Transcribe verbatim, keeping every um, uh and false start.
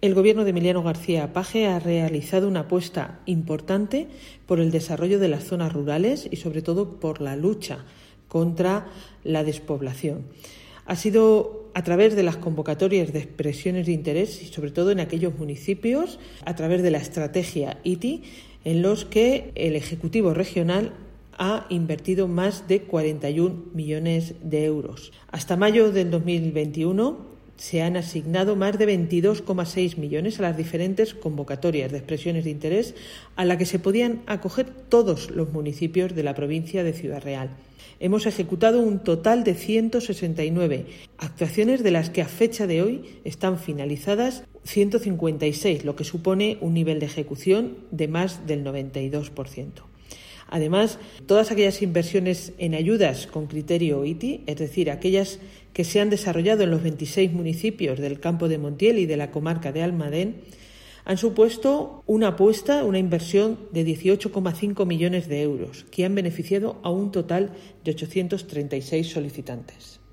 el Gobierno de Emiliano García Paje ha realizado una apuesta importante por el desarrollo de las zonas rurales y sobre todo por la lucha contra la despoblación. Ha sido a través de las convocatorias de expresiones de interés y sobre todo en aquellos municipios, a través de la estrategia I T I, en los que el Ejecutivo Regional ha invertido más de cuarenta y un millones de euros. Hasta mayo del dos mil veintiuno se han asignado más de veintidós coma seis millones a las diferentes convocatorias de expresiones de interés a la que se podían acoger todos los municipios de la provincia de Ciudad Real. Hemos ejecutado un total de ciento sesenta y nueve actuaciones, de las que a fecha de hoy están finalizadas ciento cincuenta y seis, lo que supone un nivel de ejecución de más del noventa y dos por ciento. Además, todas aquellas inversiones en ayudas con criterio I T I, es decir, aquellas que se han desarrollado en los veintiséis municipios del Campo de Montiel y de la comarca de Almadén, han supuesto una apuesta, una inversión de dieciocho coma cinco millones de euros, que han beneficiado a un total de ochocientos treinta y seis solicitantes.